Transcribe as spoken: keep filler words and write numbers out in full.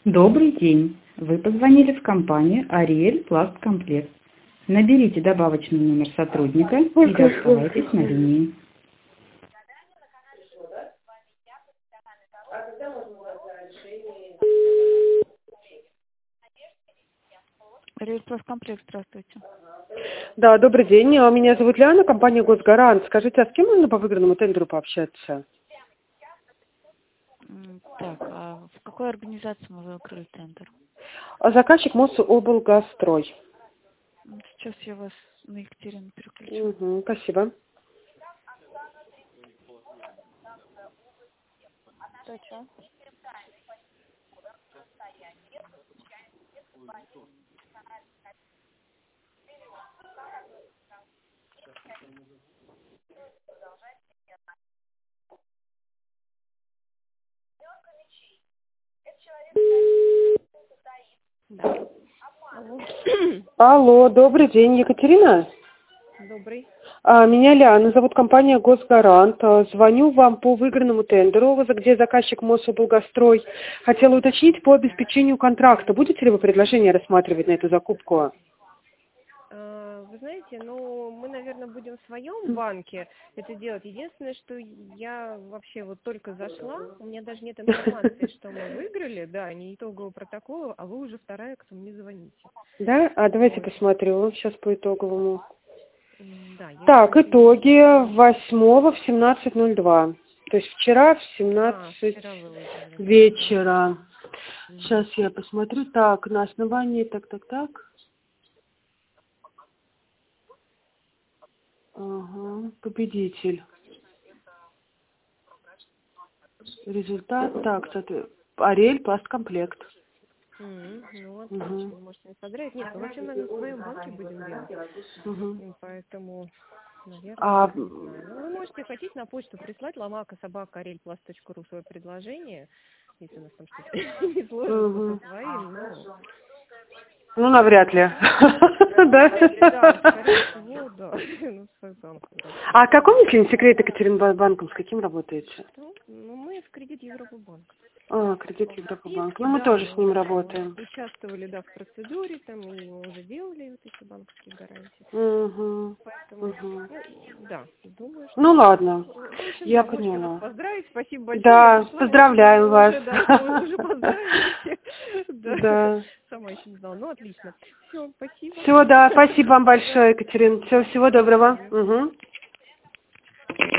Добрый день! Вы позвонили в компанию Ариэль Пласткомплект. Наберите добавочный номер сотрудника или оставайтесь на линии. Ариэль Пласткомплект, здравствуйте. Да, добрый день. А, Меня зовут Ляна, компания Госгарант. Скажите, а с кем можно по выигранному тендеру пообщаться? М, Так, а в какой организации мы выиграли тендер? А заказчик Мособлгазстрой. М, Сейчас я вас на Екатерину переключу. Угу, спасибо. Точно. Да. Алло. Алло, добрый день, Екатерина? Добрый. А, Меня Ляна, зовут компания Госгарант. А, Звоню вам по выигранному тендеру, где заказчик Мособлгазстрой. Хотела уточнить по обеспечению контракта. Будете ли вы предложение рассматривать на эту закупку? А, Вы знаете, ну, мы, наверное, будем в своем банке это делать. Единственное, что я вообще вот только зашла, у меня даже нет информации, что мы выиграли, да, не итогового протокола, а вы уже вторая, кто мне звоните. Да? А давайте Вот. посмотрю сейчас по итоговому. М, Да, я Так, сейчас итоги восьмого в семнадцать ноль два. То есть вчера в А, семнадцать вчера выложили, да. вечера. Мгм. Сейчас я посмотрю. Так, на основании, так, так, так. Ага, победитель. Результат, так, кстати, Ариэль Пласткомплект. М, Ну, отлично, Угу. вы можете не поздравить. Нет, ну вообще, наверное, в своем банке будем делать. Угу. М, Поэтому, наверное, А, не знаю. Ну, вы можете хотите на почту прислать ломака собака арельпласт точка ру свое предложение, если у нас там что-то не сложится угу. со своим, но Ну, навряд ли. Да? да, скорее всего, да, ну, в свой банк. А о каком, если не секрет, Екатерина, банком, с каким работаете? Ну, ну, мы в кредит Европа банк. А, кредит В Европабанк. списке, Ну, мы да, тоже с мы ним уже работаем. участвовали, да, в процедуре, там, и мы уже делали вот эти банковские гарантии. Угу. Поэтому, Угу. ну, да, думаю, Ну, что... ладно. В общем, Я да, можете вас поняла. поздравить. Спасибо большое. Я Да, пришла, я поздравляем думала вас. уже, да, что вы уже поздравили всех. Да, Да. сама еще не знала. Ну, отлично. Все, спасибо. Все, да, спасибо вам Да, большое, Екатерина. Все, всего до доброго. свидания. Угу.